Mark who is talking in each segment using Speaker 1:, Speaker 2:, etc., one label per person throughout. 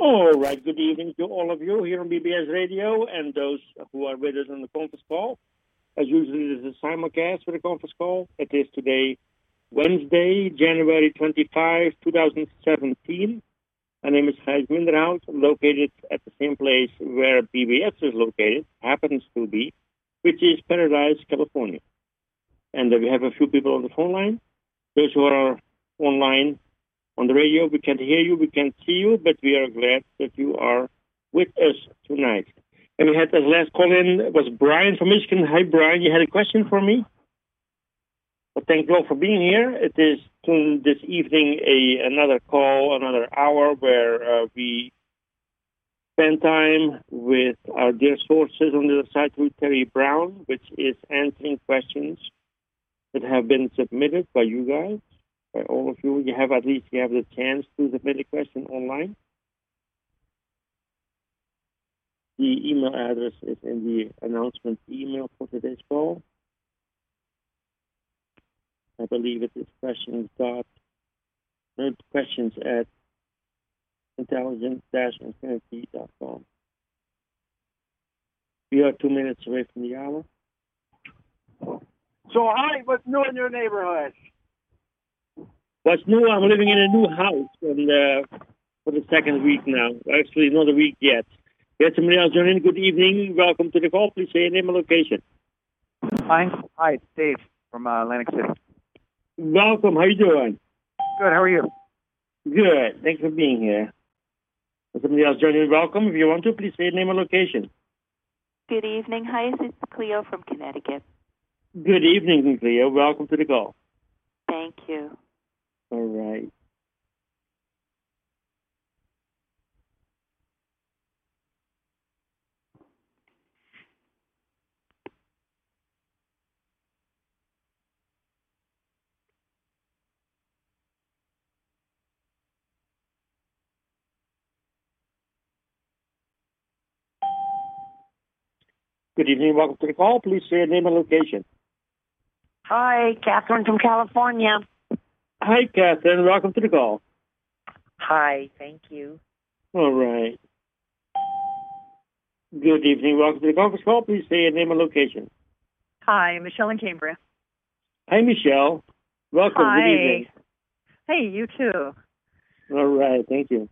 Speaker 1: All right, good evening to all of you here on BBS Radio and those who are with us on the conference call. As usually, this is a simulcast for the conference call. It is today, Wednesday, January 25, 2017. My name is Gijs Minderhout. I'm located at the same place where BBS is located, happens to be, which is Paradise, California. And we have a few people on the phone line. Those who are online on the radio, we can't hear you, we can't see you, but we are glad that you are with us tonight. And we had the last call-in, was Brian from Michigan. Hi, Brian, you had a question for me? Well, thank you all for being here. It is this evening another call, another hour where we spend time with our dear sources on the other side through Terry Brown, which is answering questions that have been submitted by you guys. By all of you, you have the chance to submit a question online. The email address is in the announcement email for today's call. I believe it is questions at intelligent-infinity.com. We are 2 minutes away from the hour.
Speaker 2: So, hi, what's new in your neighborhood?
Speaker 1: What's new? I'm living in a new house for the second week now. Actually, not a week yet. We had somebody else join in. Good evening. Welcome to the call. Please say your name and location.
Speaker 2: Hi, it's Dave from Atlantic City.
Speaker 1: Welcome. How you doing?
Speaker 2: Good, how are you?
Speaker 1: Good. Thanks for being here. Somebody else join in. Welcome. If you want to, please say your name and location.
Speaker 3: Good evening. Hi, it's Cleo from Connecticut.
Speaker 1: Good evening, Cleo. Welcome to the call.
Speaker 3: Thank you.
Speaker 1: All right. Good evening. Welcome to the call. Please say your name and location.
Speaker 4: Hi, Catherine from California.
Speaker 1: Hi, Catherine. Welcome to the call.
Speaker 4: Hi, thank you.
Speaker 1: All right. Good evening. Welcome to the conference call. Please say your name and location.
Speaker 5: Hi, Michelle in Cambria.
Speaker 1: Hi, Michelle. Welcome.
Speaker 5: Hi.
Speaker 1: Good evening.
Speaker 5: Hey, you too.
Speaker 1: All right. Thank you.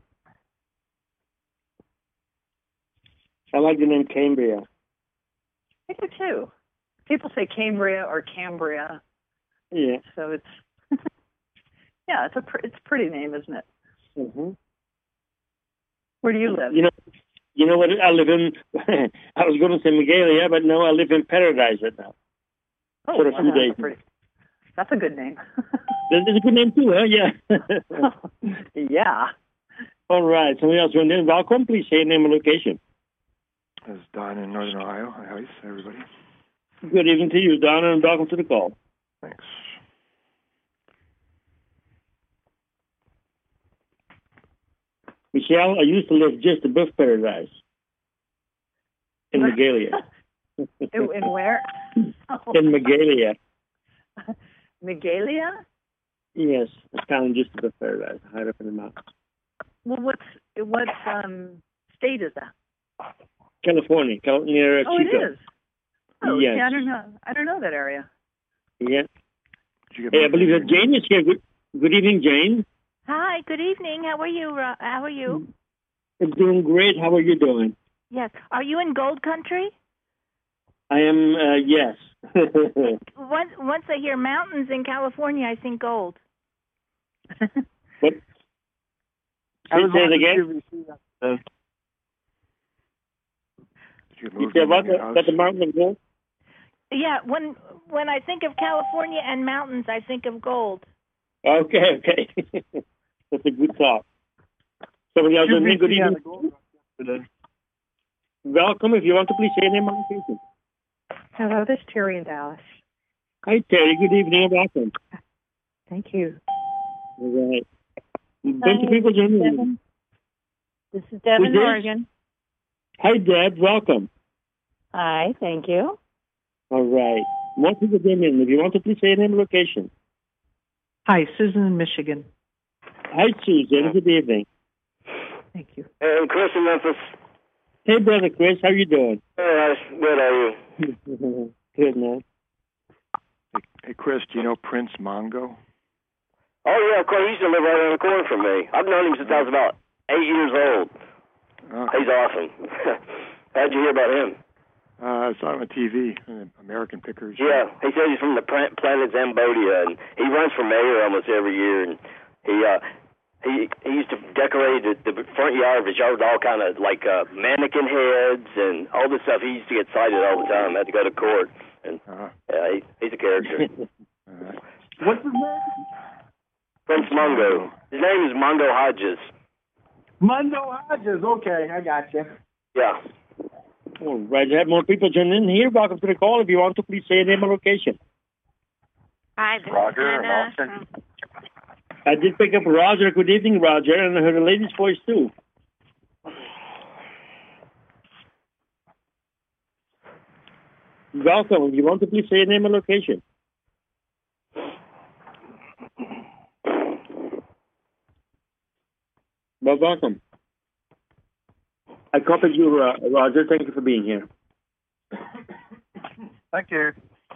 Speaker 1: I like the name Cambria.
Speaker 5: I do too. People say Cambria or Cambria.
Speaker 1: Yeah.
Speaker 5: So it's yeah, it's a pretty name, isn't it?
Speaker 1: Mm-hmm.
Speaker 5: Where do you live?
Speaker 1: You know what? I live in. I was going to say Magalia, but no, I live in Paradise right now.
Speaker 5: Oh,
Speaker 1: for a few days.
Speaker 5: That's a good name.
Speaker 1: That's a good name too, huh? Yeah.
Speaker 5: Yeah.
Speaker 1: All right. Somebody else joined in. Welcome. Please say your name and location.
Speaker 6: This is Don in Northern Ohio. Hi, everybody.
Speaker 1: Good evening to you, Don, and welcome to the call.
Speaker 6: Thanks.
Speaker 1: Michelle, I used to live just above Paradise in Magalia.
Speaker 5: In where?
Speaker 1: In Magalia.
Speaker 5: Magalia?
Speaker 1: Yes, it's kind of just above Paradise, high up in the mountains.
Speaker 5: Well, what state is that?
Speaker 1: California, near
Speaker 5: Oh,
Speaker 1: Chico.
Speaker 5: it is. Oh,
Speaker 1: yes.
Speaker 5: Yeah, I don't know that area.
Speaker 1: Yeah. Hey, I believe that Jane is here. Good evening, Jane.
Speaker 3: Hi, good evening. How are you? How are you?
Speaker 1: I'm doing great. How are you doing?
Speaker 3: Yes. Are you in Gold Country?
Speaker 1: I am, yes.
Speaker 3: Once I hear mountains in California, I think gold.
Speaker 1: What? Say it again. You said what? That the mountain of gold?
Speaker 3: Yeah, when I think of California and mountains, I think of gold.
Speaker 1: Okay. That's a good thought. Somebody else with me, good evening. Welcome. If you want to please say your name and location.
Speaker 7: Hello, this is Terry in Dallas.
Speaker 1: Hi, Terry. Good evening and welcome.
Speaker 7: Thank you.
Speaker 1: All right. A bunch of people joining in.
Speaker 7: This is Deb in Oregon.
Speaker 1: Hi, Deb. Welcome.
Speaker 7: Hi, thank you.
Speaker 1: All right. More people joining in. If you want to please say your name and location.
Speaker 8: Hi, Susan in Michigan.
Speaker 1: Hi, Susan. Good evening.
Speaker 7: Thank you.
Speaker 8: And Chris in Memphis.
Speaker 1: Hey, brother Chris, how you doing?
Speaker 8: Hey, good, how are you?
Speaker 1: Good, man.
Speaker 6: Hey, Chris, do you know Prince Mongo?
Speaker 8: Oh, yeah, of course. He used to live right around the corner from me. I've known him since I was about 8 years old.
Speaker 6: Okay.
Speaker 8: He's awesome. How'd you hear about him?
Speaker 6: I saw him on TV, American Pickers.
Speaker 8: Yeah, he says he's from the planet Zambodia, and he runs for mayor almost every year, and he used to decorate the front yard of his yard with all kind of like mannequin heads and all this stuff. He used to get cited all the time. Had to go to court, and yeah, he's a character.
Speaker 1: What's his name?
Speaker 8: Prince Mongo. His name is Mongo Hodges.
Speaker 1: Mondo Hodges. Okay, I got you.
Speaker 8: Yeah.
Speaker 1: All right, I have more people joining in here. Welcome to the call. If you want to, please say your name and location.
Speaker 9: Hi, this
Speaker 2: Roger
Speaker 9: is Anna
Speaker 2: and Austin.
Speaker 9: from...
Speaker 1: I did pick up Roger. Good evening, Roger, and I heard a lady's voice too. Welcome. If you want to, please say your name and location. Well, welcome. I copied you, Roger. Thank you for being here.
Speaker 2: Thank you.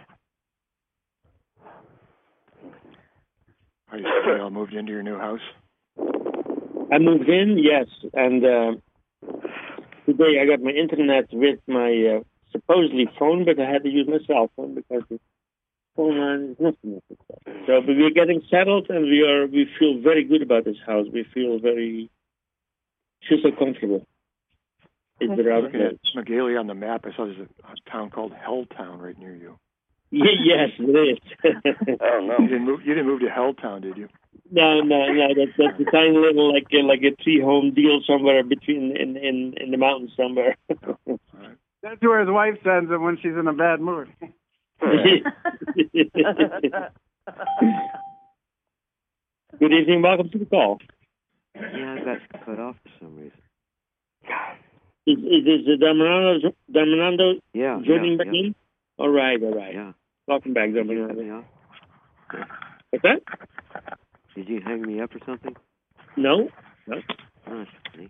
Speaker 6: Are you all moved into your new house?
Speaker 1: I moved in, yes, and today I got my internet with my supposedly phone, but I had to use my cell phone because the phone line is nothing. So but we're getting settled, and we feel very good about this house. We feel so comfortable. Is there out
Speaker 6: Looking at Magalia on the map, I saw there's a town called Helltown right near you.
Speaker 1: Yes, it is.
Speaker 8: Oh no.
Speaker 6: You didn't move to Helltown, did you?
Speaker 1: No. That's a tiny little like a 3-home deal somewhere between in the mountains somewhere.
Speaker 6: Oh, all right.
Speaker 2: That's where his wife sends him when she's in a bad mood.
Speaker 1: Good evening. Welcome to the call.
Speaker 10: Yeah, I got cut off for some reason.
Speaker 1: Is the Damanando joining back in? All right.
Speaker 10: Yeah.
Speaker 1: Welcome back,
Speaker 10: Did you
Speaker 1: Damanando.
Speaker 10: cut me off?
Speaker 1: What's that?
Speaker 10: Did you hang me up or something?
Speaker 1: No.
Speaker 10: Oh, that's funny.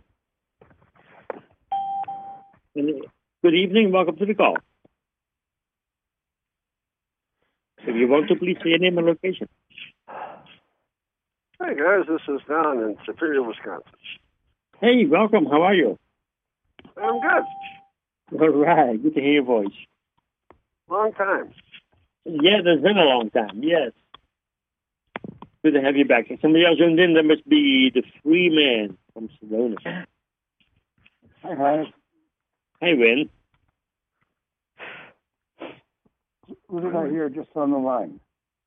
Speaker 1: Good evening. Welcome to the call. If you want to, please say your name and location.
Speaker 11: Hey guys, this is Don in Superior, Wisconsin.
Speaker 1: Hey, welcome. How are you?
Speaker 11: I'm good.
Speaker 1: All right. Good to hear your voice.
Speaker 11: Long time.
Speaker 1: Yeah, there's been a long time. Yes. Good to have you back. If somebody else joined in, that must be the Free Man from Sedona.
Speaker 11: Hi.
Speaker 1: Hi, Win.
Speaker 11: Who did I hear just on the line?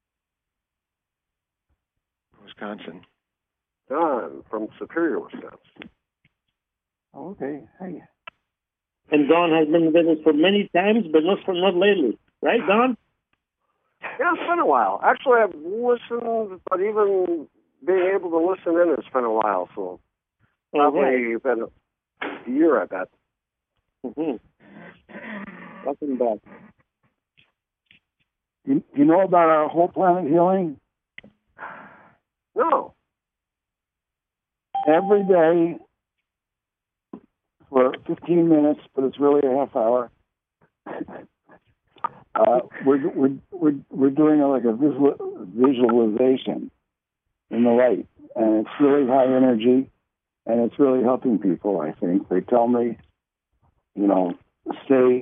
Speaker 6: Wisconsin.
Speaker 11: Don from Superior, Wisconsin.
Speaker 12: Oh, okay. Hey.
Speaker 1: And Don has been with us for many times, but not lately. Right, Don?
Speaker 11: Yeah, it's been a while. Actually, I've listened, but even being able to listen in, it's been a while. So probably been a year, I bet.
Speaker 1: Mm-hmm. Welcome back.
Speaker 12: You know about our whole planet healing?
Speaker 11: No.
Speaker 12: Every day for 15 minutes, but it's really a half hour. We're doing like a visualization in the light, and it's really high energy, and it's really helping people. I think they tell me, stay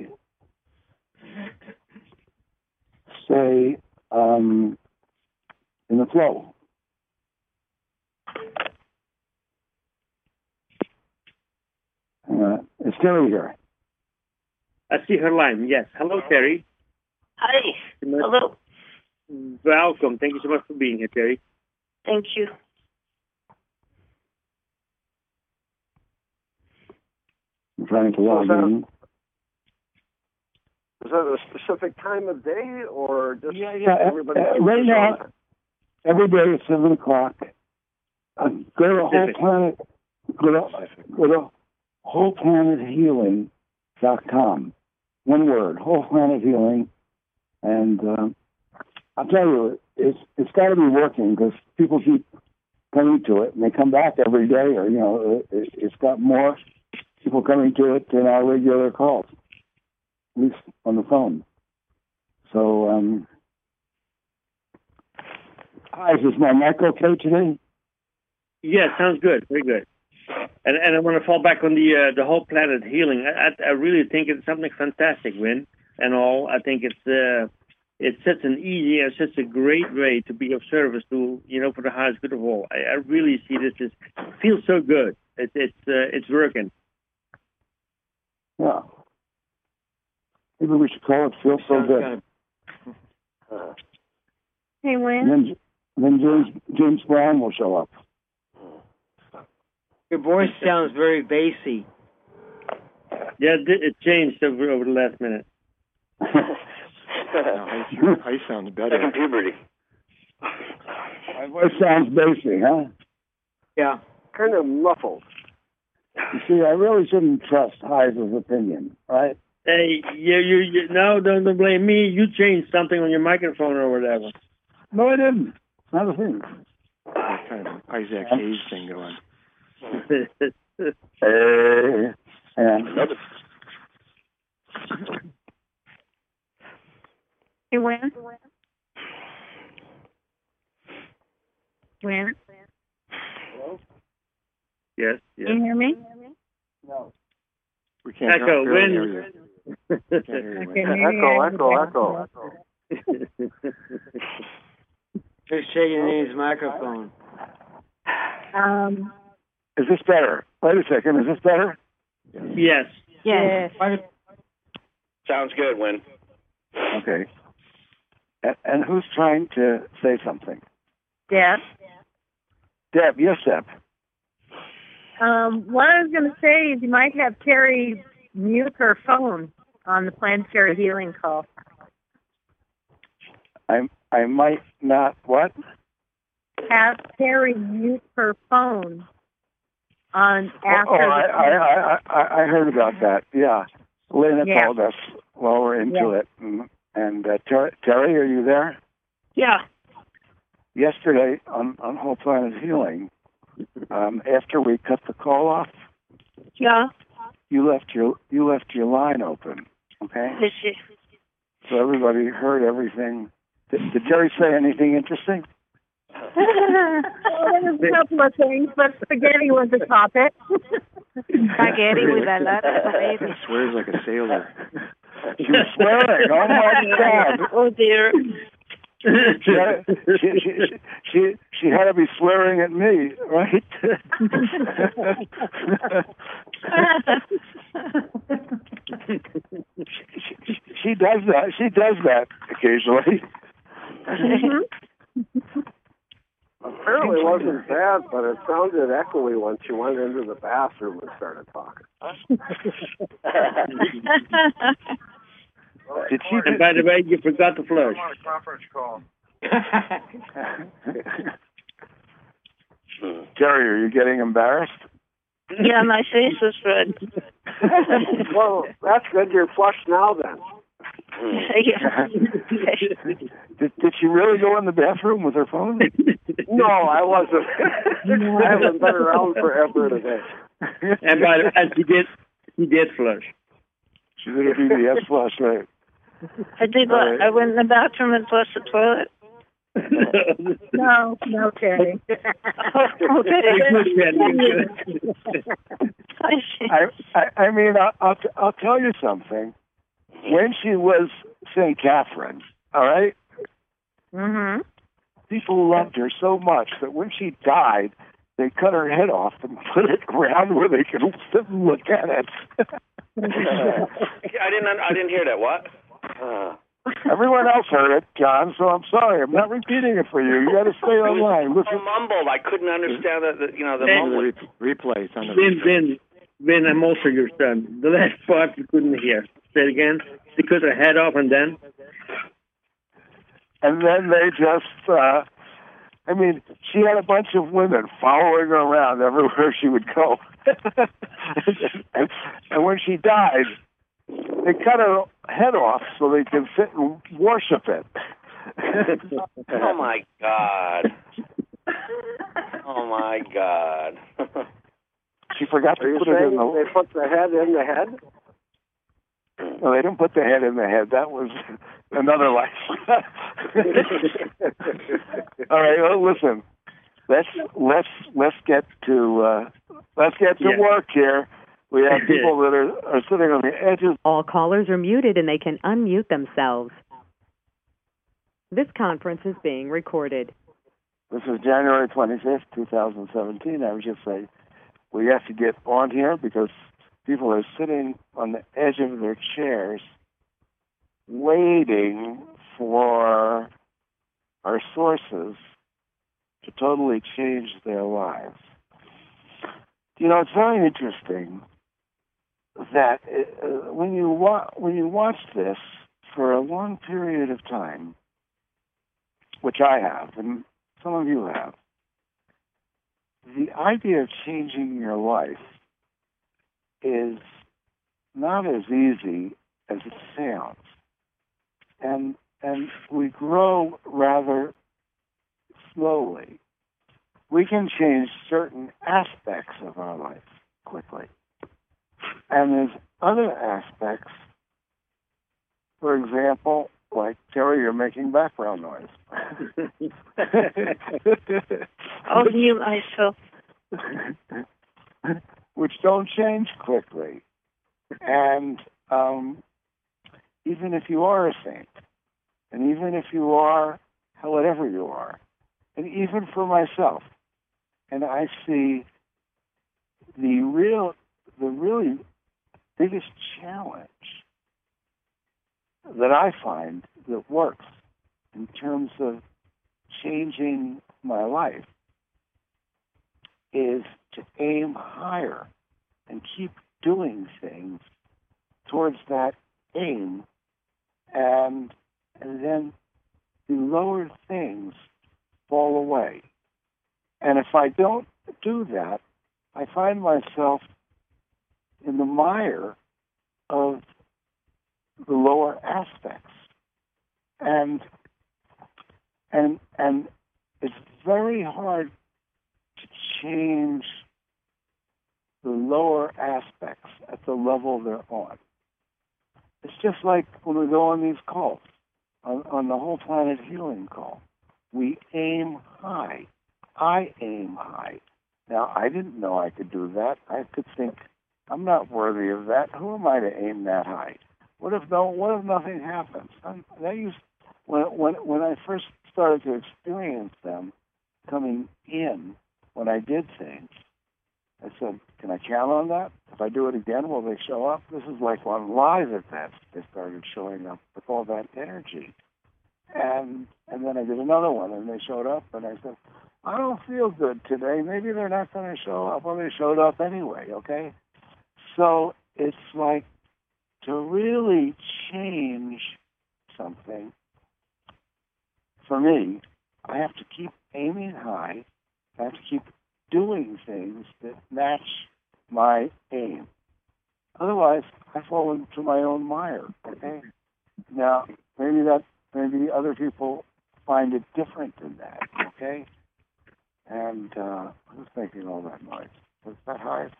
Speaker 12: in the flow. It's Terry here.
Speaker 1: I see her line. Yes. Hello, Terry.
Speaker 9: Hi. Hello.
Speaker 1: Welcome. Thank you so much for being here, Terry.
Speaker 9: Thank you.
Speaker 12: I'm trying to log in.
Speaker 11: Is that a specific time of day or just everybody?
Speaker 12: Right now, every day at 7 o'clock. Go to Whole Planet. Go to wholeplanethhealing.com. One word, Whole Planet Healing. And I'll tell you, it's got to be working because people keep coming to it, and they come back every day, or, you know, it's got more people coming to it than our regular calls, at least on the phone. So, hi, is my mic okay today?
Speaker 1: Yes, sounds good. Very good. And I want to fall back on the whole planet healing. I really think it's something fantastic, Win, and all. I think it's such an easy and such a great way to be of service to, you know, for the highest good of all. I really see this as feels so good. It's working.
Speaker 12: Yeah. Maybe we should call it "Feel So Good."
Speaker 7: Hey, Win.
Speaker 12: Then James Brown will show up.
Speaker 13: Your voice sounds very bassy.
Speaker 1: Yeah, it changed over the last minute.
Speaker 6: I sound better.
Speaker 8: Second puberty.
Speaker 12: My voice sounds bassy, huh?
Speaker 13: Yeah.
Speaker 11: Kind of muffled.
Speaker 12: You see, I really shouldn't trust Heis's opinion, right?
Speaker 1: Hey, you no, don't blame me. You changed something on your microphone or whatever.
Speaker 12: No, I didn't. Not a thing.
Speaker 6: There's kind of an Isaac Hayes thing going.
Speaker 7: Hey, Win. Win.
Speaker 1: Hello? Yes.
Speaker 7: Can you hear me?
Speaker 12: No.
Speaker 6: We can't
Speaker 1: Echo,
Speaker 6: barely
Speaker 1: Win.
Speaker 6: hear you.
Speaker 11: Echo.
Speaker 13: He's shaking his microphone.
Speaker 12: Is this better? Wait a second. Is this better?
Speaker 1: Yes.
Speaker 7: Yes.
Speaker 8: Sounds good, Win.
Speaker 12: Okay. And who's trying to say something?
Speaker 7: Deb.
Speaker 12: Deb. Yes, Deb.
Speaker 7: What I was going to say is you might have Terry mute her phone on the planetary healing call.
Speaker 12: I might not, what?
Speaker 7: Have Terry mute her phone on after.
Speaker 12: I heard about that. Yeah, Lena
Speaker 7: Yeah.
Speaker 12: told us while we're into it. And Terry, are you there?
Speaker 7: Yeah.
Speaker 12: Yesterday on Whole Planet Healing, after we cut the call off,
Speaker 7: Yeah.
Speaker 12: you left your line open. Okay.
Speaker 7: Did she?
Speaker 12: So everybody heard everything. Did Terry say anything interesting?
Speaker 7: Well, there was a couple of things, but spaghetti was the topic.
Speaker 3: Spaghetti with a lot of
Speaker 6: He
Speaker 3: tomatoes.
Speaker 6: swears like a sailor.
Speaker 12: She was swearing. Oh my God!
Speaker 7: Oh dear.
Speaker 12: She had to be swearing at me, right? she does that. She does that occasionally.
Speaker 11: Apparently it wasn't bad, but it sounded echoey when she went into the bathroom and started talking.
Speaker 12: Did she?
Speaker 1: And by the way, you forgot to flush.
Speaker 11: I'm on a conference call.
Speaker 12: Terry, are you getting embarrassed?
Speaker 7: Yeah, my face is red.
Speaker 11: Well, that's good. You're flushed now then.
Speaker 12: Did she really go in the bathroom with her phone?
Speaker 11: No, I wasn't. I haven't been around forever today.
Speaker 1: And she did flush.
Speaker 12: She did a BBS flush, right?
Speaker 7: I did. I went in the bathroom and flushed the toilet. No, Terry.
Speaker 12: I mean, I'll tell you something. When she was St. Catherine, all right?
Speaker 7: Mm-hmm.
Speaker 12: People loved her so much that when she died, they cut her head off and put it around where they could sit and look at it.
Speaker 8: I didn't hear that. What?
Speaker 12: Everyone else heard it, John, so I'm sorry. I'm not repeating it for you. You got to stay online.
Speaker 8: Listen. Mumbled. I couldn't understand the mumbling.
Speaker 6: Replays on the
Speaker 1: Vin, I'm also your son. The last part you couldn't hear. Say it again. They cut her head off and then?
Speaker 12: And then they just, I mean, she had a bunch of women following her around everywhere she would go. and when she died, they cut her head off so they could sit and worship it.
Speaker 8: Oh, my God. Oh my God.
Speaker 12: She forgot
Speaker 11: Are
Speaker 12: to
Speaker 11: you
Speaker 12: put it in
Speaker 11: saying
Speaker 12: the.
Speaker 11: they put the head in the head?
Speaker 12: No, they didn't put the head in the head. That was another life. All right. Well, listen. Let's get to work here. We have people that are sitting on the edges.
Speaker 14: All callers are muted and they can unmute themselves. This conference is being recorded.
Speaker 12: This is January 25th, 2017. I would just say we have to get on here because people are sitting on the edge of their chairs waiting for our sources to totally change their lives. You know, it's very interesting that when you watch this for a long period of time, which I have, and some of you have, the idea of changing your life is not as easy as it sounds. And we grow rather slowly. We can change certain aspects of our life quickly. And there's other aspects, for example, like, Terry, you're making background noise.
Speaker 9: I'll mute myself.
Speaker 12: Which don't change quickly. And even if you are a saint, and even if you are whatever you are, and even for myself, and I see the really biggest challenge that I find that works in terms of changing my life is to aim higher and keep doing things towards that aim, and then the lower things fall away. And if I don't do that, I find myself in the mire of the lower aspects. And it's very hard to change the lower aspects at the level they're on. It's just like when we go on these calls, on the Whole Planet Healing call. We aim high. I aim high. Now, I didn't know I could do that. I could think, I'm not worthy of that. Who am I to aim that high? What if nothing happens? When I first started to experience them coming in when I did things, I said, can I count on that? If I do it again, will they show up? This is like on live events. They started showing up with all that energy. And then I did another one, and they showed up, and I said, I don't feel good today. Maybe they're not going to show up. Well, they showed up anyway, okay? So it's like to really change something, for me, I have to keep aiming high. I have to keep doing things that match my aim. Otherwise, I fall into my own mire, okay? Now, maybe other people find it different than that, okay? And who's making all that noise? Was that Hive?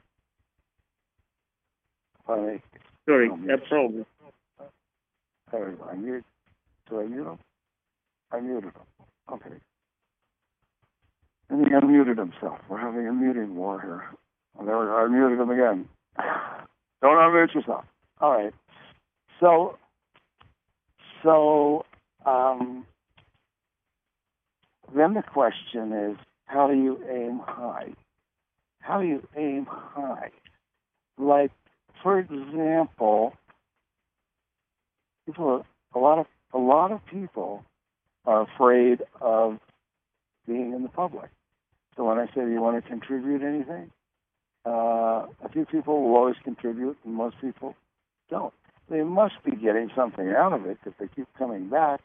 Speaker 1: Sorry, that's problem.
Speaker 12: There we go. Do I mute him? I muted him. Okay. And he unmuted himself. We're having a muting war here. Oh, there we go. I muted him again. Don't unmute yourself. All right. So then the question is, how do you aim high? How do you aim high? Like, for example, a lot of people are afraid of being in the public. So when I say, do you want to contribute anything? A few people will always contribute, and most people don't. They must be getting something out of it if they keep coming back.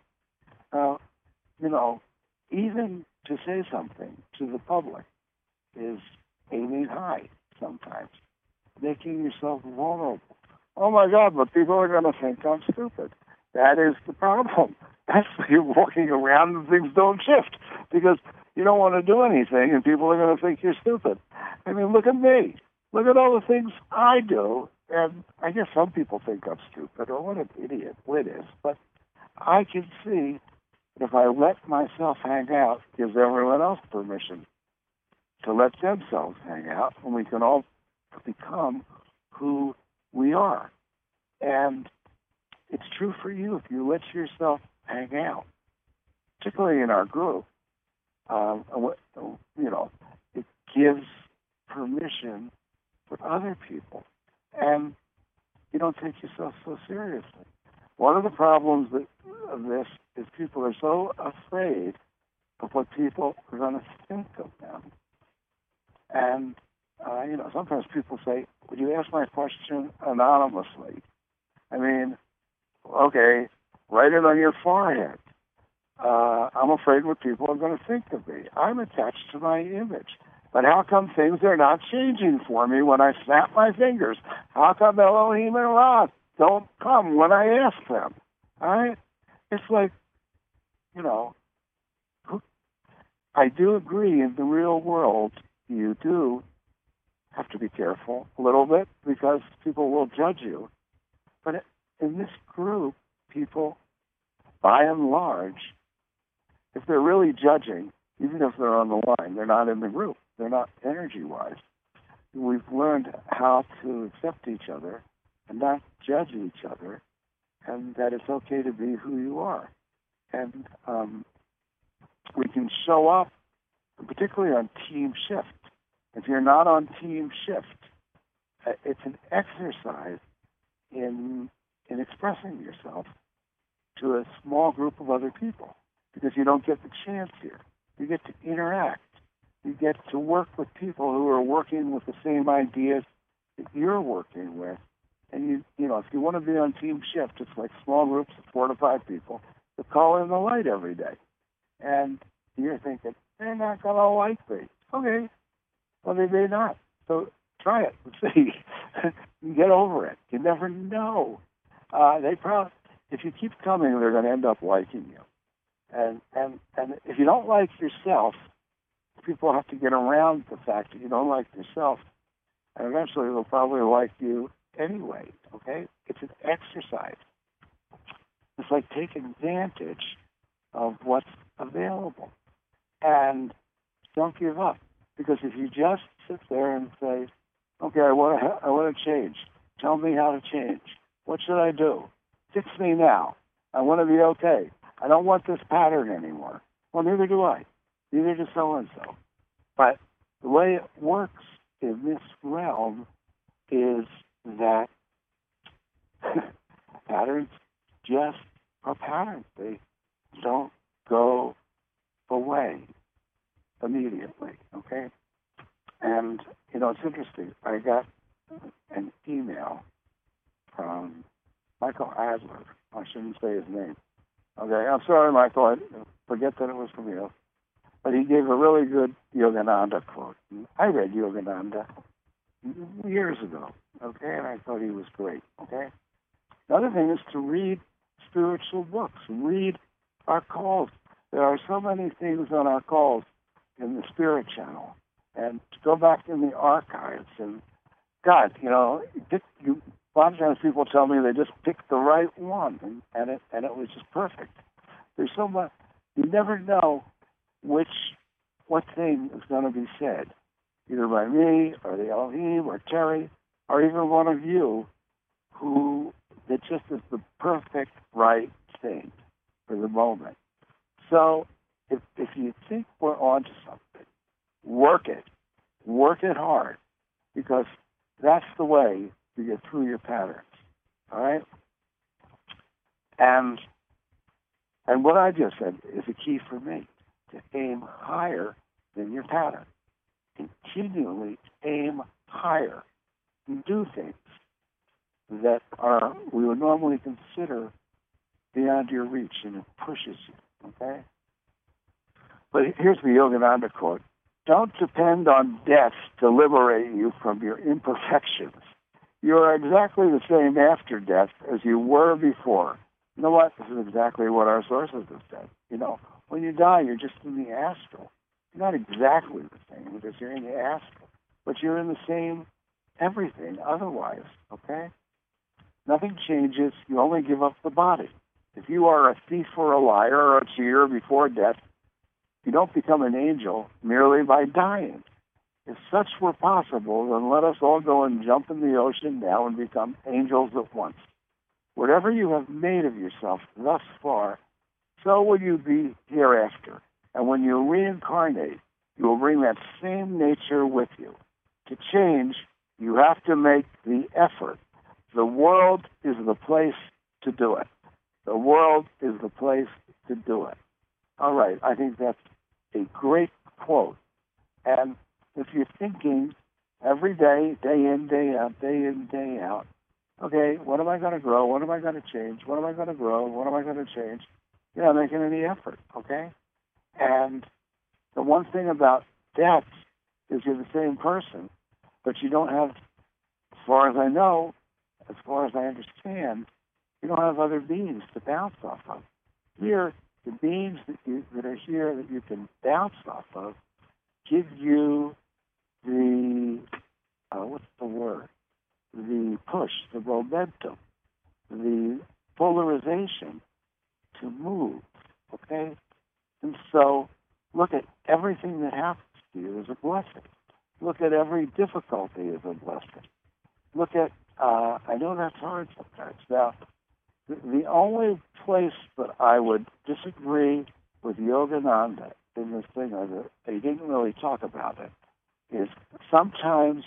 Speaker 12: Even to say something to the public is aiming high sometimes, making yourself vulnerable. Oh my God, but people are going to think I'm stupid. That is the problem. That's why you're walking around and things don't shift, because you don't want to do anything, and people are going to think you're stupid. I mean, look at me. Look at all the things I do, and I guess some people think I'm stupid or what an idiot Whit is, but I can see that if I let myself hang out, it gives everyone else permission to let themselves hang out, and we can all become who we are. And it's true for you if you let yourself hang out, particularly in our group. It gives permission for other people, and you don't take yourself so seriously. One of the problems of this is people are so afraid of what people are going to think of them. And, sometimes people say, would you ask my question anonymously? I mean, okay, write it on your forehead. I'm afraid what people are going to think of me. I'm attached to my image. But how come things are not changing for me when I snap my fingers? How come Elohim and Ra don't come when I ask them? All right? It's like, I do agree in the real world you do have to be careful a little bit because people will judge you. But in this group, people, by and large, if they're really judging, even if they're on the line, they're not in the group. They're not energy-wise. We've learned how to accept each other and not judge each other, and that it's okay to be who you are. And we can show up, particularly on team shift. If you're not on team shift, it's an exercise in expressing yourself to a small group of other people, because you don't get the chance here. You get to interact. You get to work with people who are working with the same ideas that you're working with. And if you want to be on team shift, it's like small groups of 4 to 5 people that call in the light every day. And you're thinking, they're not going to like me. Okay. Well, they may not. So try it and see. Get over it. You never know. If you keep coming, they're going to end up liking you. And if you don't like yourself, people have to get around the fact that you don't like yourself, and eventually they'll probably like you anyway, okay? It's an exercise. It's like taking advantage of what's available. And don't give up, because if you just sit there and say, okay, I want to change. Tell me how to change. What should I do? Fix me now. I want to be okay. I don't want this pattern anymore. Well, neither do I. Neither does so-and-so. But the way it works in this realm is that patterns just are patterns. They don't go away immediately, okay? And, it's interesting. I got an email from Michael Adler. I shouldn't say his name. Okay, I'm sorry, Michael. I forget that it was from you. But he gave a really good Yogananda quote. I read Yogananda years ago, okay, and I thought he was great, okay? The other thing is to read spiritual books, read our calls. There are so many things on our calls in the Spirit Channel, and to go back in the archives, and God, a lot of times people tell me they just picked the right one, and it was just perfect. There's so much, you never know what thing is going to be said, either by me or the Elohim or Terry or even one of you, that just is the perfect right thing for the moment. So if you think we're on to something, work it hard, because that's the way to get through your patterns. All right? And what I just said is a key for me, to aim higher than your pattern. Continually aim higher and do things that we would normally consider beyond your reach, and it pushes you, okay? But here's the Yogananda quote. Don't depend on death to liberate you from your imperfections. You are exactly the same after death as you were before. You know what? This is exactly what our sources have said. When you die, you're just in the astral. You're not exactly the same because you're in the astral, but you're in the same everything otherwise, okay? Nothing changes. You only give up the body. If you are a thief or a liar or a cheater before death, you don't become an angel merely by dying. If such were possible, then let us all go and jump in the ocean now and become angels at once. Whatever you have made of yourself thus far, so will you be hereafter. And when you reincarnate, you will bring that same nature with you. To change, you have to make the effort. The world is the place to do it. The world is the place to do it. All right, I think that's a great quote. And if you're thinking every day, day in, day out, okay, what am I going to grow? What am I going to change? What am I going to grow? What am I going to change? You're not making any effort, okay? And the one thing about death is you're the same person, but you don't have, as far as I know, as far as I understand, you don't have other beings to bounce off of. Here, the beings that are here that you can bounce off of give you the, what's the word? The push, the momentum, the polarization to move, okay? And so look at everything that happens to you as a blessing. Look at every difficulty as a blessing. Look at, I know that's hard sometimes. Now, the only place that I would disagree with Yogananda in this thing, or they didn't really talk about it, is sometimes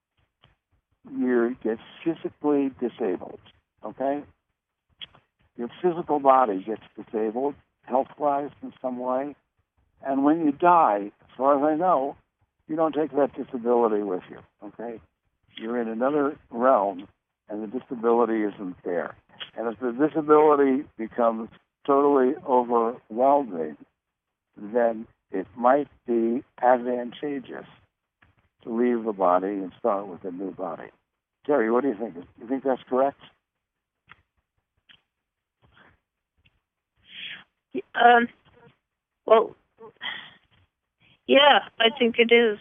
Speaker 12: you get physically disabled, okay? Your physical body gets disabled, health-wise in some way, and when you die, as far as I know, you don't take that disability with you, okay? You're in another realm, and the disability isn't there. And if the disability becomes totally overwhelming, then it might be advantageous to leave the body and start with a new body. Terry, what do you think? You think that's correct?
Speaker 7: Well, yeah, I think it is.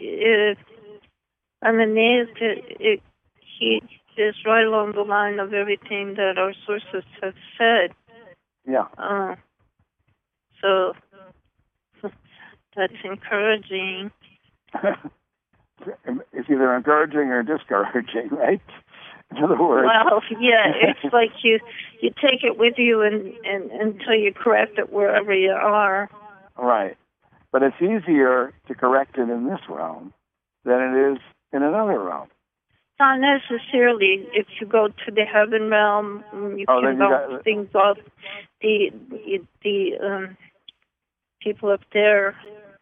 Speaker 7: I'm amazed that he is right along the line of everything that our sources have said.
Speaker 12: Yeah.
Speaker 7: So that's encouraging.
Speaker 12: It's either encouraging or discouraging, right? In other words.
Speaker 7: Well, yeah, it's like you take it with you and until you correct it wherever you are.
Speaker 12: Right. But it's easier to correct it in this realm than it is in another realm.
Speaker 7: Not necessarily. If you go to the heaven realm, you can bounce things off the people up there.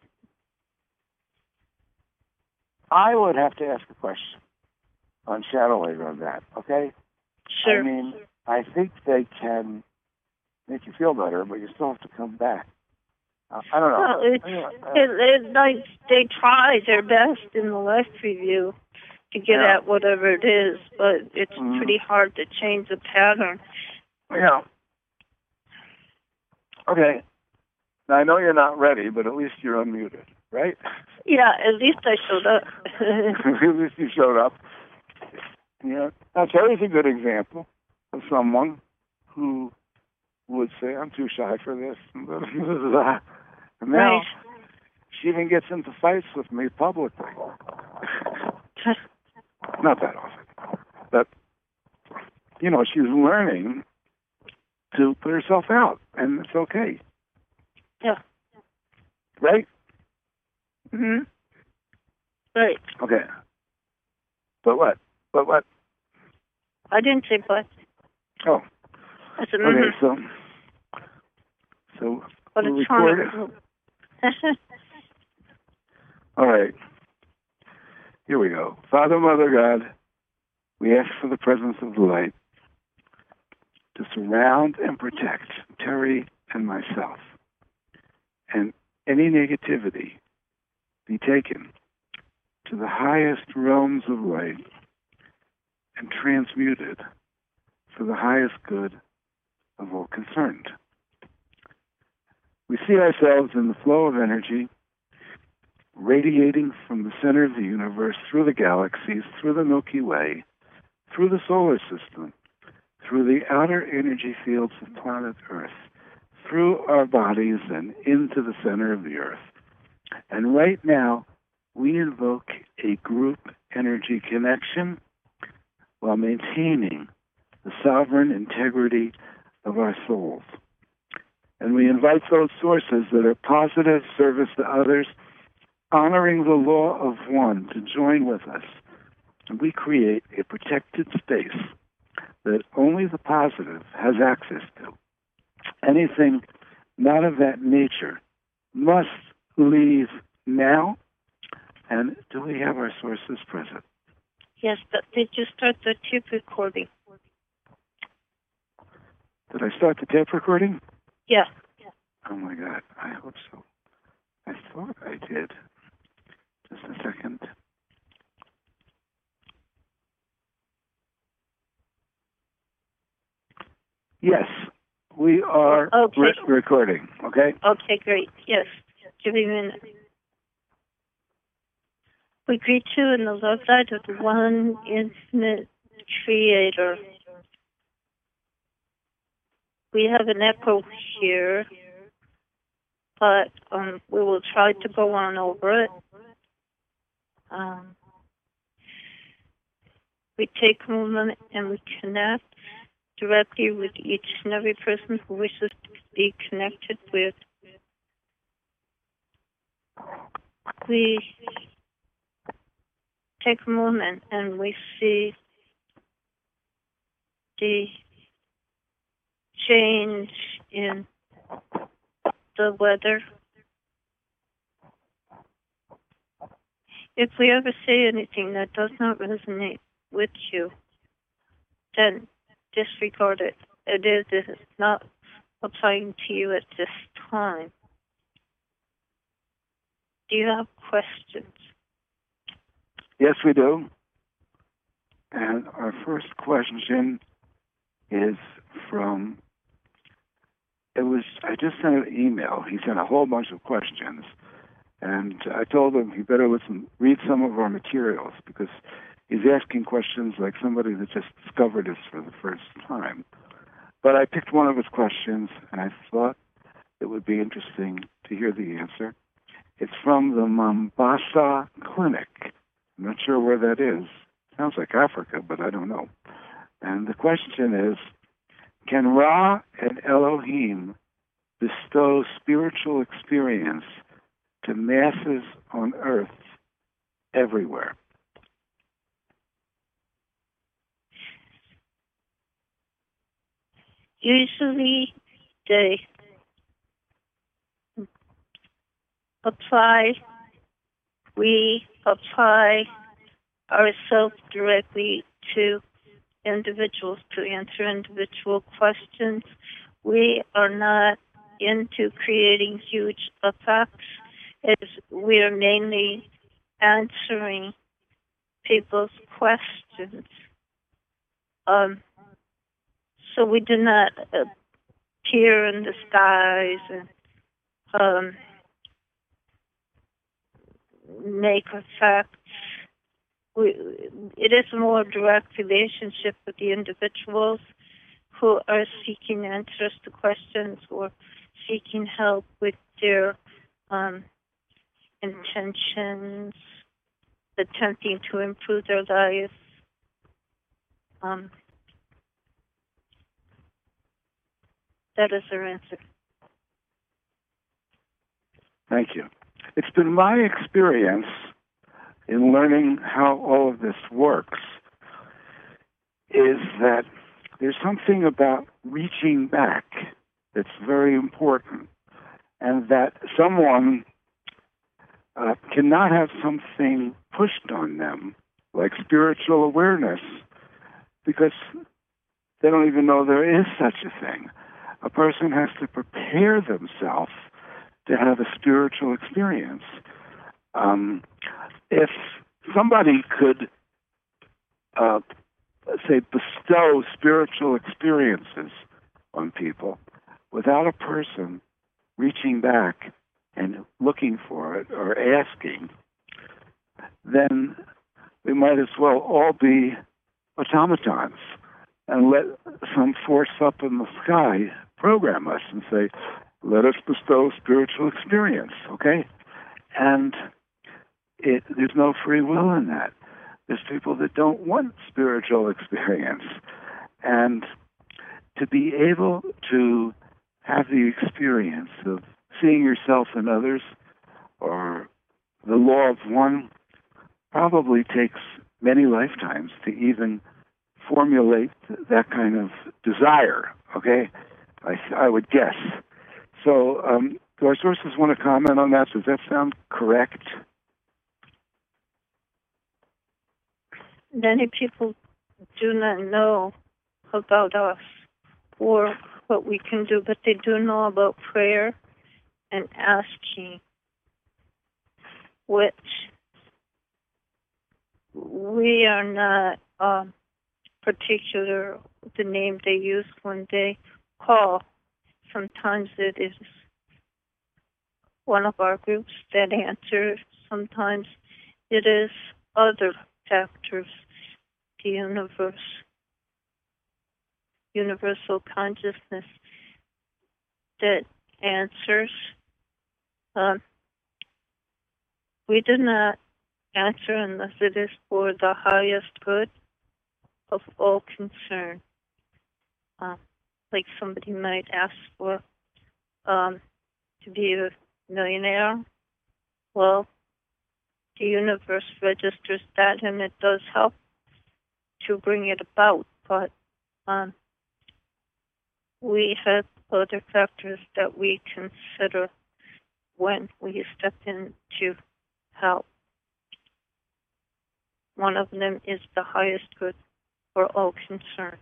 Speaker 12: I would have to ask a question on Shadow Later on that, okay?
Speaker 7: Sure.
Speaker 12: I mean, I think they can make you feel better, but you still have to come back. I don't know.
Speaker 7: Well, they try their best in the life review to get at whatever it is, but it's pretty hard to change the pattern.
Speaker 12: Yeah. Okay. Now, I know you're not ready, but at least you're unmuted, right?
Speaker 7: Yeah, at least I showed up.
Speaker 12: At least you showed up. Yeah. Now, Terry's a good example of someone who would say, I'm too shy for this. And now she even gets into fights with me publicly. Not that often. But, you know, she's learning to put herself out, and it's okay.
Speaker 7: Yeah.
Speaker 12: Right?
Speaker 7: Mm-hmm. Right.
Speaker 12: Okay. But what?
Speaker 7: I didn't say but.
Speaker 12: Oh.
Speaker 7: I said
Speaker 12: okay, so
Speaker 7: but
Speaker 12: we'll
Speaker 7: it's
Speaker 12: record it. All right. Here we go. Father, Mother, God, we ask for the presence of the light to surround and protect Terry and myself. And any negativity be taken to the highest realms of light and transmuted for the highest good of all concerned. We see ourselves in the flow of energy radiating from the center of the universe through the galaxies, through the Milky Way, through the solar system, through the outer energy fields of planet Earth, through our bodies and into the center of the Earth. And right now, we invoke a group energy connection while maintaining the sovereign integrity of our souls. And we invite those sources that are positive, service to others, honoring the law of one, to join with us. And we create a protected space that only the positive has access to. Anything not of that nature must leave now. And do we have our sources present?
Speaker 7: Yes, but did you start the tape recording?
Speaker 12: Did I start the tape recording?
Speaker 7: Yeah.
Speaker 12: Oh my God, I hope so. I thought I did. Just a second. Yes, we are recording, okay?
Speaker 7: Okay, great. Yes. Give me a minute. We greet you in the love light of the one infinite creator. We have an echo here, but we will try to go on over it. We take a moment and we connect directly with each and every person who wishes to be connected with. We take a moment and we see the change in the weather. If we ever say anything that does not resonate with you, then disregard it. It is not applying to you at this time. Do you have questions?
Speaker 12: Yes, we do. And our first question is from, I just sent an email. He sent a whole bunch of questions. And I told him he better read some of our materials, because he's asking questions like somebody that just discovered us for the first time. But I picked one of his questions, and I thought it would be interesting to hear the answer. It's from the Mombasa Clinic. I'm not sure where that is. Sounds like Africa, but I don't know. And the question is, can Ra and Elohim bestow spiritual experience to masses on Earth everywhere?
Speaker 7: Usually they we apply ourselves directly to individuals to answer individual questions. We are not into creating huge effects, as we are mainly answering people's questions. So we do not appear in the skies and make effects. It is a more direct relationship with the individuals who are seeking answers to questions or seeking help with their intentions, attempting to improve their life. That is their answer.
Speaker 12: Thank you. It's been my experience in learning how all of this works is that there's something about reaching back that's very important, and that someone cannot have something pushed on them, like spiritual awareness, because they don't even know there is such a thing. A person has to prepare themselves to have a spiritual experience. If somebody could, say, bestow spiritual experiences on people without a person reaching back and looking for it or asking, then we might as well all be automatons and let some force up in the sky program us and say, let us bestow spiritual experience, okay? And there's no free will in that. There's people that don't want spiritual experience. And to be able to have the experience of seeing yourself in others, or the law of one, probably takes many lifetimes to even formulate that kind of desire, okay? I would guess. So, do our sources want to comment on that? Does that sound correct?
Speaker 7: Many people do not know about us or what we can do, but they do know about prayer and asking, which we are not particular the name they use when they call. Sometimes it is one of our groups that answers. Sometimes it is other factors, the universal consciousness that answers. We do not answer unless it is for the highest good of all concerned. Like somebody might ask for to be a millionaire. Well, the universe registers that, and it does help to bring it about. But we have other factors that we consider when we step in to help. One of them is the highest good for all concerned.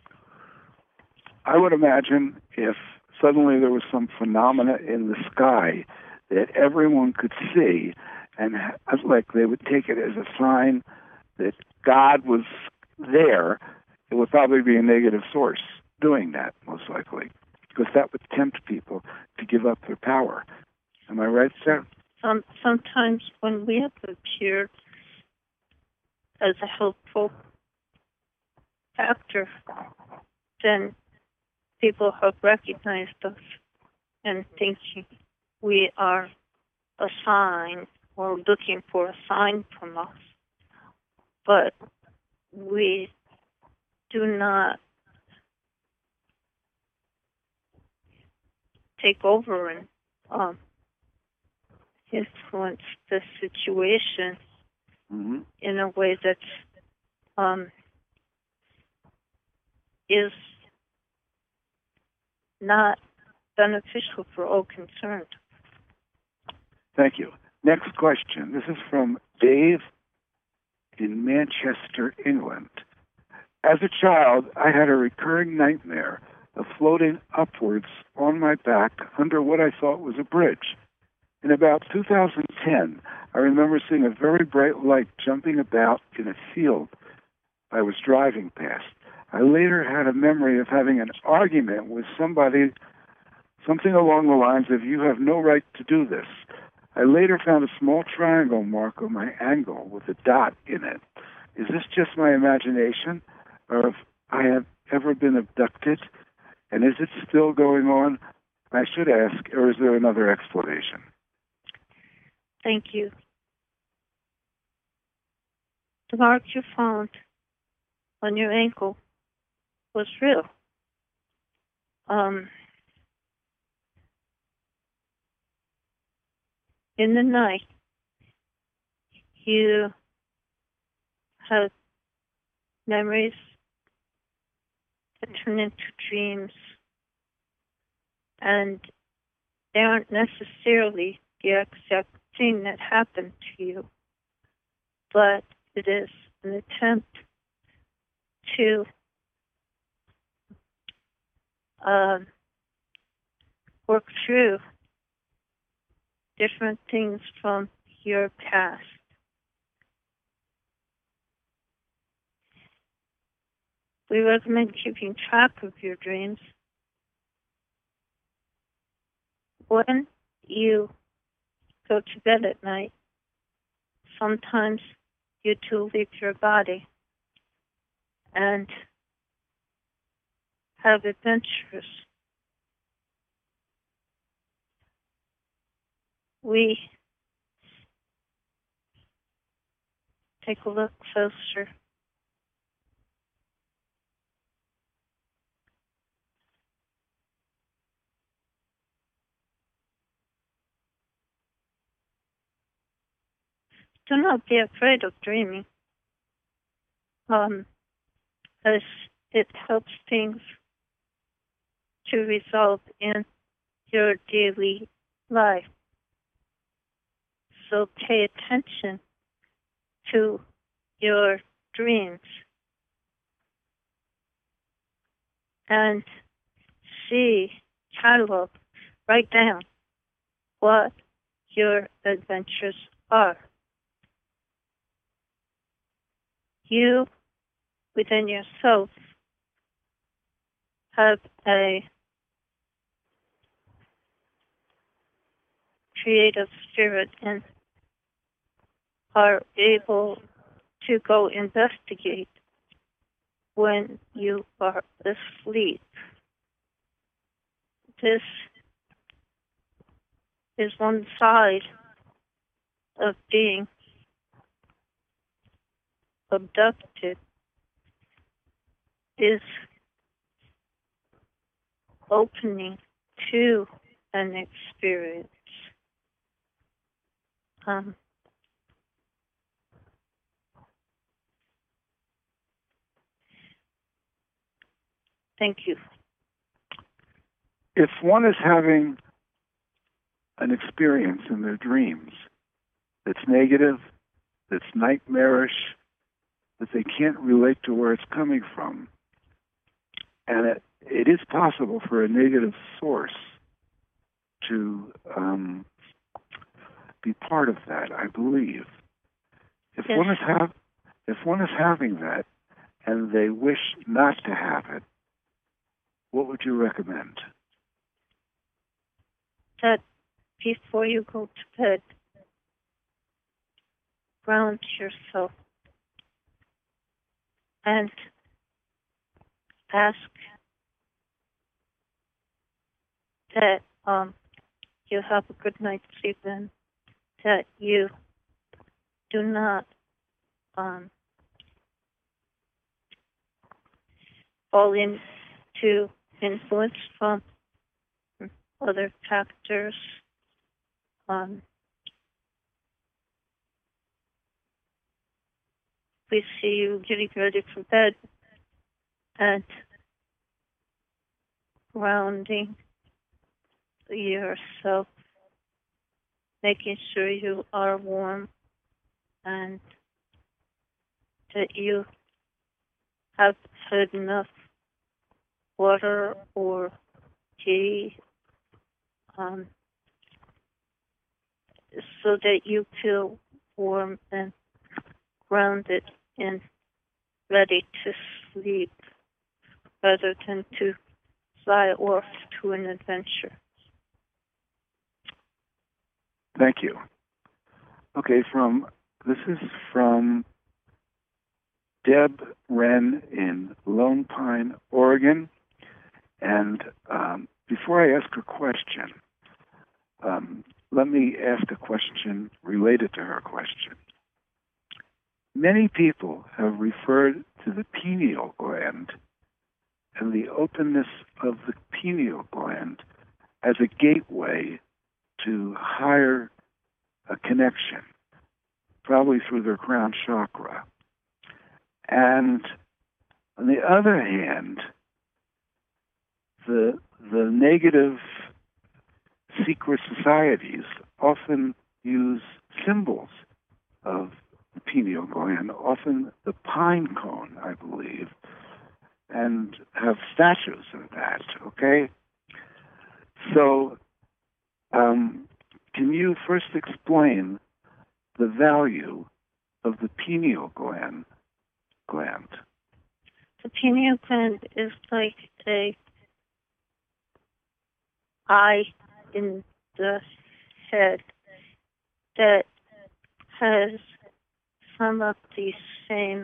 Speaker 12: I would imagine if suddenly there was some phenomena in the sky that everyone could see, and like they would take it as a sign that God was there, it would probably be a negative source doing that, most likely, because that would tempt people to give up their power. Am I right, Sarah?
Speaker 7: Sometimes when we have appeared as a helpful factor, then people have recognized us and thinking we are a sign or looking for a sign from us. But we do not take over and influence the situation in a way that is not beneficial for all concerned.
Speaker 12: Thank you. Next question. This is from Dave in Manchester, England. As a child, I had a recurring nightmare of floating upwards on my back under what I thought was a bridge. In about 2010, I remember seeing a very bright light jumping about in a field I was driving past. I later had a memory of having an argument with somebody, something along the lines of, "You have no right to do this." I later found a small triangle mark on my ankle with a dot in it. Is this just my imagination, or have I ever been abducted? And is it still going on? I should ask, or is there another explanation?
Speaker 7: Thank you. The mark you found on your ankle was real. In the night, you had memories that turn into dreams, and they aren't necessarily the exact thing that happened to you, but it is an attempt to work through different things from your past. We recommend keeping track of your dreams. When you go to bed at night, sometimes you two leave your body and have adventures. We take a look closer. Do not be afraid of dreaming, as it helps things to resolve in your daily life. So pay attention to your dreams and catalog, write down what your adventures are. You, within yourself, have a creative spirit and are able to go investigate when you are asleep. This is one side of being abducted, is opening to an experience. Thank you.
Speaker 12: If one is having an experience in their dreams that's negative, that's nightmarish, that they can't relate to where it's coming from, and it is possible for a negative source to be part of that, I believe. If
Speaker 7: yes.
Speaker 12: one is having that and they wish not to have it, what would you recommend?
Speaker 7: That before you go to bed, ground yourself and ask that you have a good night's sleep and that you do not fall into influence from other factors. We see you getting ready for bed and grounding yourself, making sure you are warm and that you have had enough water or tea, so that you feel warm and grounded and ready to sleep rather than to fly off to an adventure.
Speaker 12: Thank you. Okay, this is from Deb Wren in Lone Pine, Oregon. And before I ask her question, let me ask a question related to her question. Many people have referred to the pineal gland and the openness of the pineal gland as a gateway to higher connection, probably through their crown chakra. And on the other hand, the negative secret societies often use symbols of the pineal gland, often the pine cone, I believe, and have statues of that, okay? So, can you first explain the value of the pineal gland?
Speaker 7: The pineal gland is like a eye in the head. that has some of the same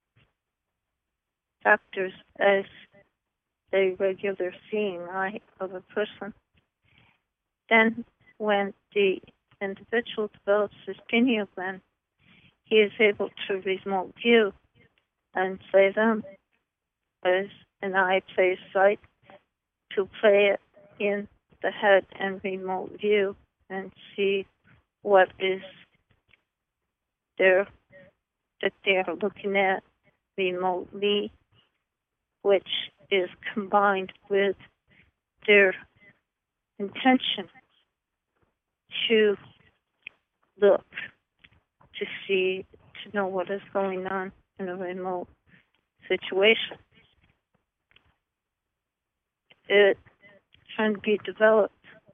Speaker 7: factors as a regular seeing eye of a person. Then when the individual develops his pineal gland, he is able to remote view and play them as an eye plays sight, to play it in the head and remote view and see what is there that they are looking at remotely, which is combined with their intention to look, to see, to know what is going on in a remote situation. It can be developed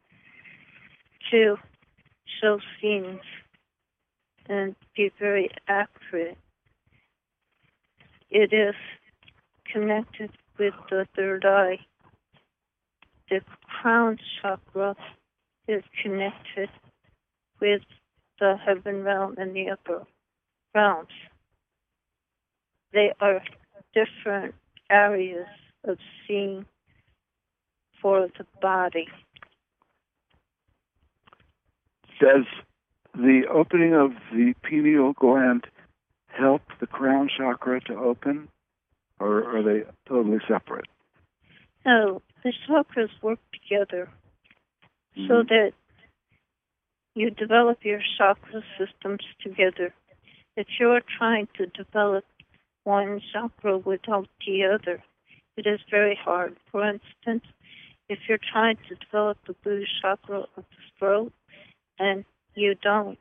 Speaker 7: to show scenes and be very accurate. It is connected with the third eye. The crown chakra is connected with the heaven realm and the upper realms. They are different areas of seeing for the body.
Speaker 12: Does the opening of the pineal gland help the crown chakra to open, or are they totally separate?
Speaker 7: No, the chakras work together so that you develop your chakra systems together. If you're trying to develop one chakra without the other, it is very hard. For instance, if you're trying to develop the blue chakra of the throat and you don't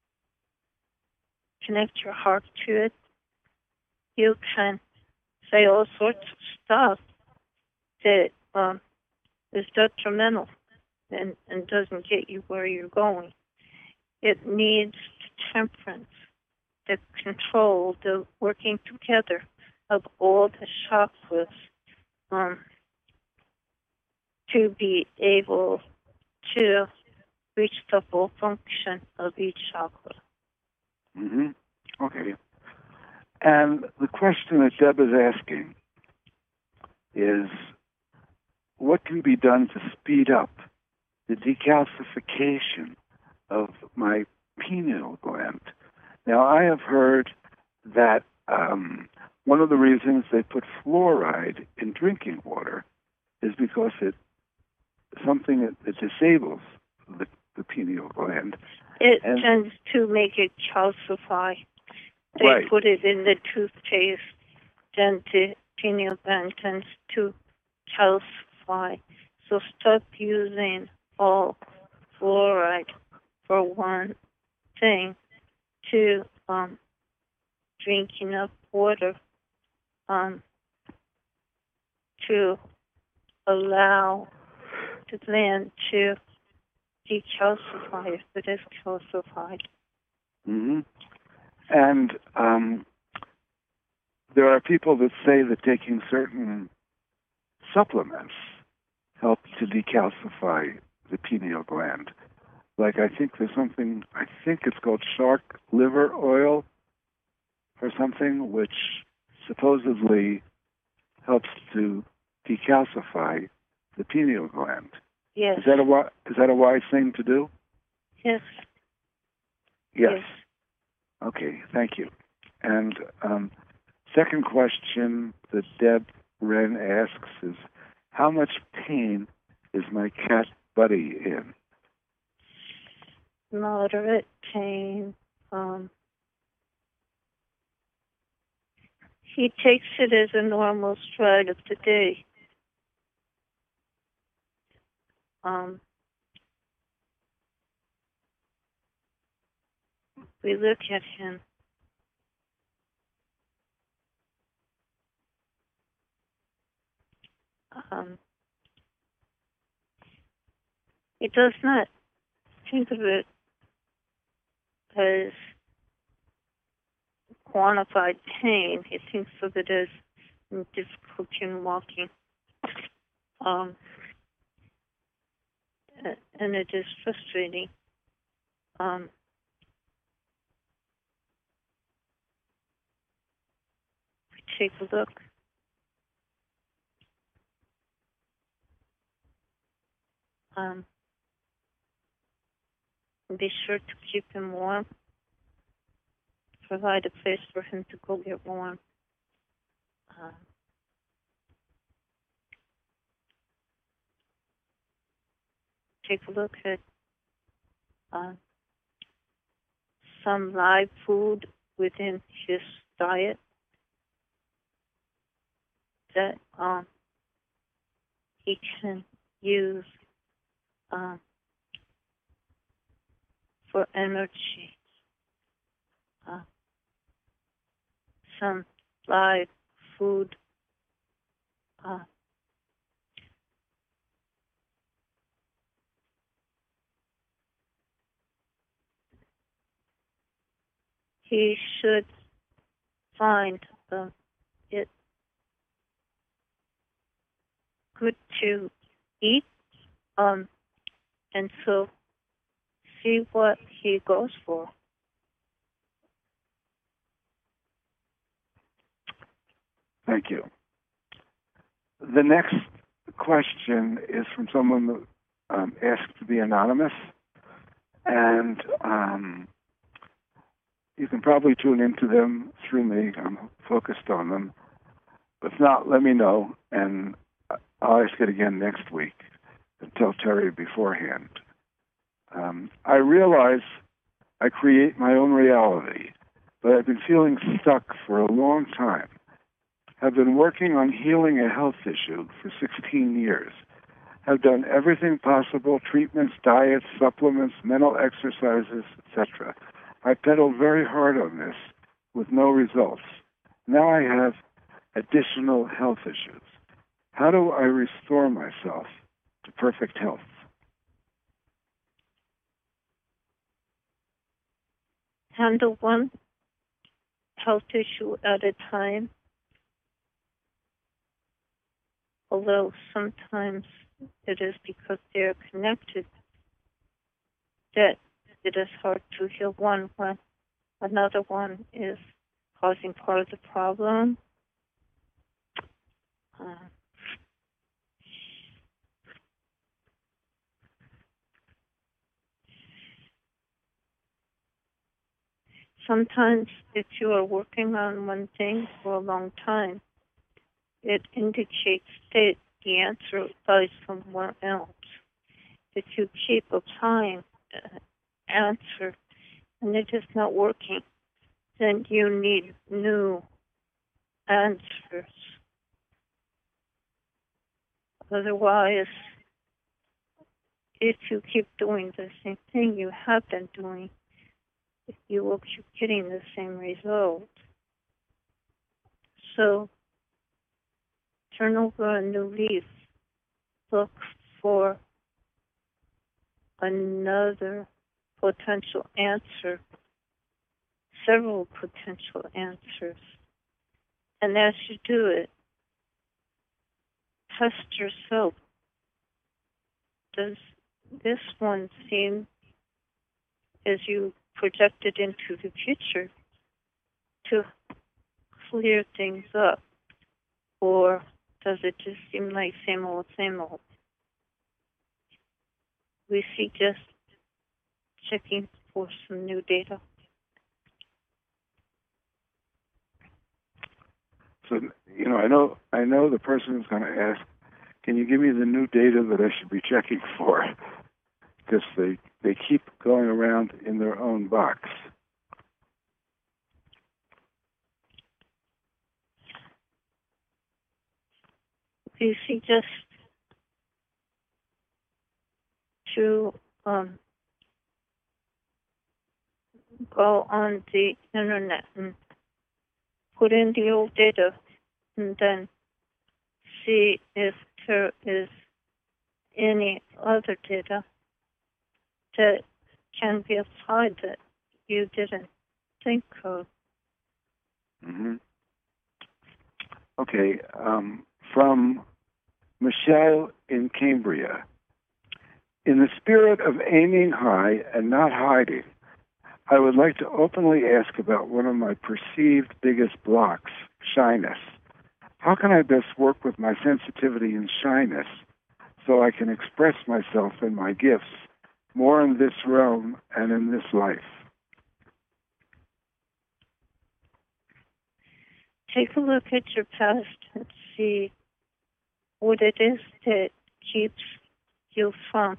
Speaker 7: connect your heart to it, you can say all sorts of stuff that is detrimental and doesn't get you where you're going. It needs the temperance, the control, the working together of all the chakras to be able to reach the full function of each chakra.
Speaker 12: Okay. And the question that Deb is asking is, what can be done to speed up the decalcification of my pineal gland? Now, I have heard that one of the reasons they put fluoride in drinking water is because it's something that disables the pineal gland.
Speaker 7: It tends to make it calcify. They put it in the toothpaste, then the pineal gland tends to calcify. So stop using all fluoride for one thing. To drink enough water to allow the gland to decalcify if it is calcified.
Speaker 12: And there are people that say that taking certain supplements help to decalcify the pineal gland. Like, I think there's something, I think it's called shark liver oil or something, which supposedly helps to decalcify the pineal gland.
Speaker 7: Yes.
Speaker 12: Is that a wise thing to do?
Speaker 7: Yes.
Speaker 12: Yes. Okay, thank you. And second question that Deb Wren asks is, how much pain is my cat Buddy in?
Speaker 7: Moderate pain. He takes it as a normal stride of the day. We look at him. He does not think of it as quantified pain. He thinks of it as difficulty in walking. And it is frustrating. take a look. Be sure to keep him warm. Provide a place for him to go get warm. Take a look at some live food within his diet that he can use for energy. Some live food he should find it good to eat, and so see what he goes for.
Speaker 12: Thank you. The next question is from someone who asked to be anonymous, and you can probably tune into them through me. I'm focused on them. If not, let me know, and I'll ask it again next week and tell Terry beforehand. I realize I create my own reality, but I've been feeling stuck for a long time. I've been working on healing a health issue for 16 years. I've done everything possible, treatments, diets, supplements, mental exercises, etc. I pedaled very hard on this with no results. Now I have additional health issues. How do I restore myself to perfect health?
Speaker 7: Handle one health issue at a time. Although sometimes it is because they are connected that it is hard to heal one when another one is causing part of the problem. Sometimes if you are working on one thing for a long time, it indicates that the answer lies somewhere else. If you keep applying an answer and it is not working, then you need new answers. Otherwise, if you keep doing the same thing you have been doing, you will keep getting the same result. So, turn over a new leaf. Look for another potential answer, several potential answers. And as you do it, test yourself. Does this one seem, as you project it into the future, to clear things up? Or does it just seem like same old, same old? We suggest checking for some new data.
Speaker 12: So, I know the person is going to ask, can you give me the new data that I should be checking for? Because they keep going around in their own box.
Speaker 7: We suggest to go on the internet and put in the old data and then see if there is any other data that can be applied that you didn't think of.
Speaker 12: Mm-hmm. Okay. From Michelle in Cambria. In the spirit of aiming high and not hiding, I would like to openly ask about one of my perceived biggest blocks, shyness. How can I best work with my sensitivity and shyness so I can express myself and my gifts more in this realm and in this life?
Speaker 7: Take a look at your past and see what it is that keeps you from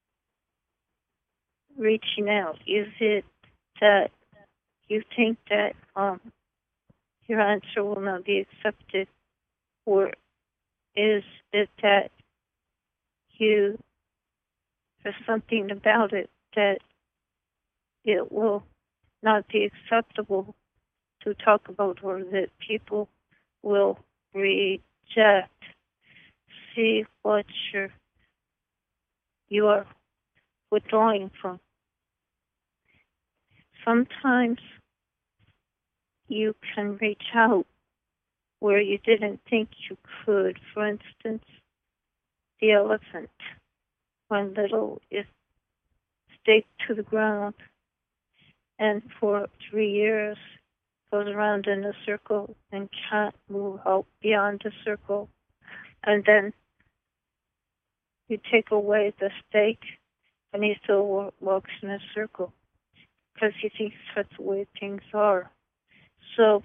Speaker 7: reaching out. Is it that you think that your answer will not be accepted, or is it that there's something about it that it will not be acceptable to talk about, or that people will reject? See what you are withdrawing from. Sometimes you can reach out where you didn't think you could. For instance, the elephant, when little, is staked to the ground and for 3 years goes around in a circle and can't move out beyond the circle. And then you take away the stake and he still walks in a circle because he thinks that's the way things are. So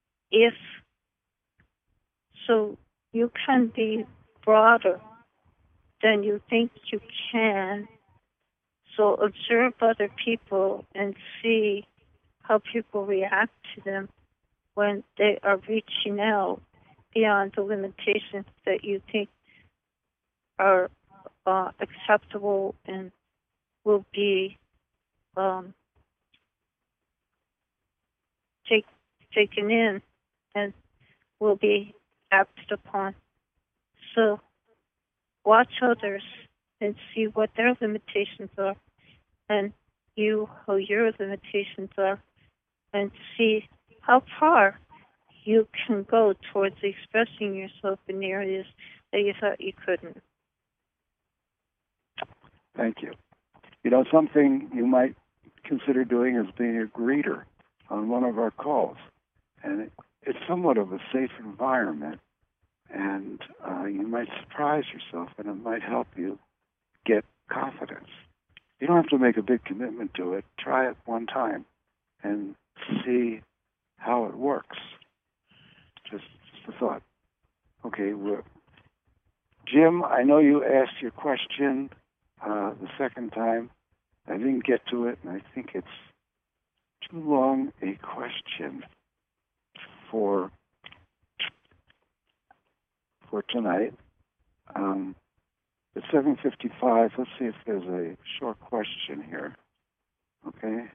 Speaker 7: you can be broader than you think you can. So observe other people and see how people react to them when they are reaching out beyond the limitations that you think are acceptable and will be taken in and will be acted upon. So watch others and see what their limitations are, and how your limitations are, and see how far you can go towards expressing yourself in areas that you thought you couldn't.
Speaker 12: Thank you. You know, something you might consider doing is being a greeter on one of our calls. And it's somewhat of a safe environment, and you might surprise yourself, and it might help you get confidence. You don't have to make a big commitment to it. Try it one time and see how it works. Just a thought. Okay, Jim, I know you asked your question the second time. I didn't get to it, and I think it's too long a question for tonight. It's 7:55. Let's see if there's a short question here. Okay.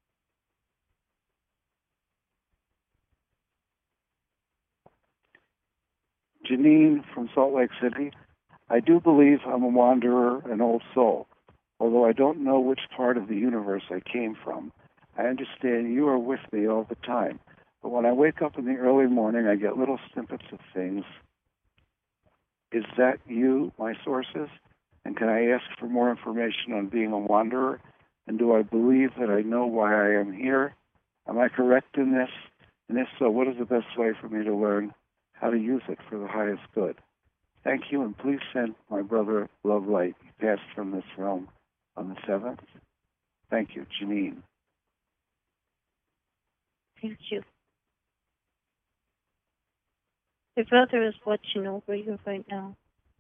Speaker 12: Janine from Salt Lake City. I do believe I'm a wanderer, an old soul. Although I don't know which part of the universe I came from, I understand you are with me all the time. But when I wake up in the early morning, I get little snippets of things. Is that you, my sources? And can I ask for more information on being a wanderer? And do I believe that I know why I am here? Am I correct in this? And if so, what is the best way for me to learn how to use it for the highest good? Thank you, and please send my brother love light. He passed from this realm on the 7th. Thank you, Janine.
Speaker 7: Thank you. Your brother is watching over you right now.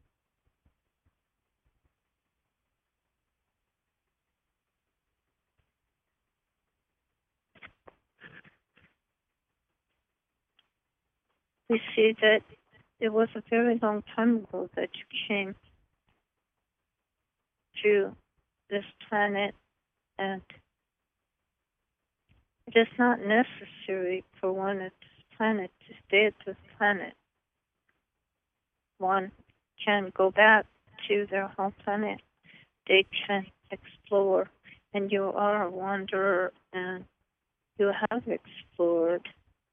Speaker 7: We see that it was a very long time ago that you came to this planet, and it is not necessary for one at this planet to stay at this planet. One can go back to their home planet. They can explore, and you are a wanderer, and you have explored.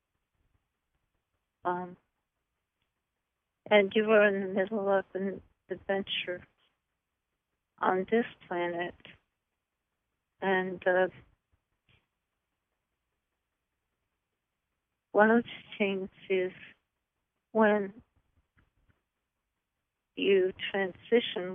Speaker 7: And you are in the middle of an adventure on this planet, and one of the things is when you transition,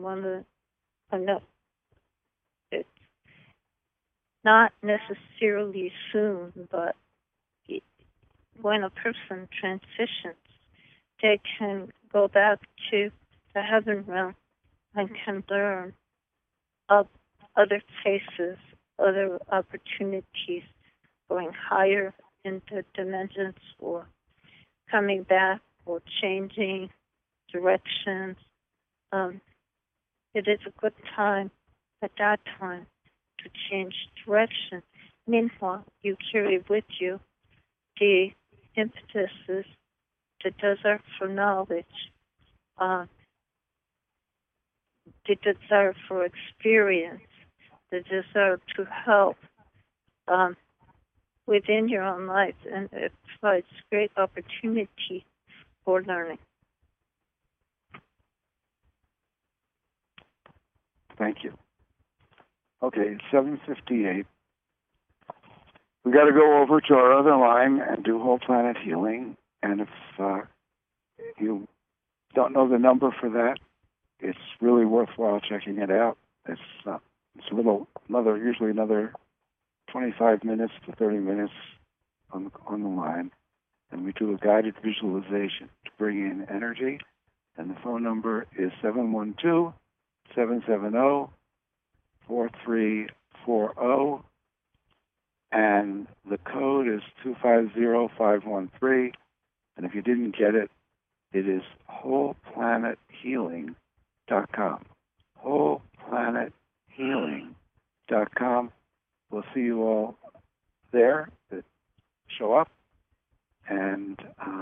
Speaker 7: it's not necessarily soon, but when a person transitions, they can go back to the heaven realm and can learn of other places, other opportunities, going higher into dimensions or coming back or changing directions. It is a good time at that time to change direction. Meanwhile, you carry with you the impetuses, the desire for knowledge, the desire for experience, the desire to help within your own life, and it provides great opportunity for learning.
Speaker 12: Thank you. Okay, it's 7:58. We got to go over to our other line and do whole planet healing. And if you don't know the number for that, it's really worthwhile checking it out. It's usually another 25 minutes to 30 minutes on the line, and we do a guided visualization to bring in energy. And the phone number is 712-770-4340, and the code is 250513. And if you didn't get it, it is wholeplanhealing.com. wholeplanhealing.com. We'll see you all there that show up. And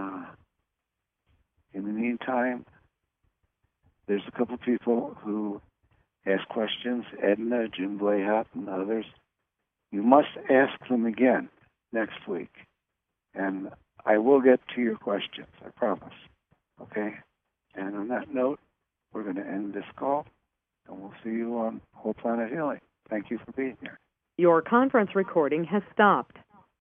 Speaker 12: in the meantime, there's a couple people who ask questions, Edna, Jim Blayhat, and others. You must ask them again next week. And I will get to your questions, I promise. Okay? And on that note, we're going to end this call, and we'll see you on Whole Planet Healing. Thank you for being here.
Speaker 14: Your conference recording has stopped.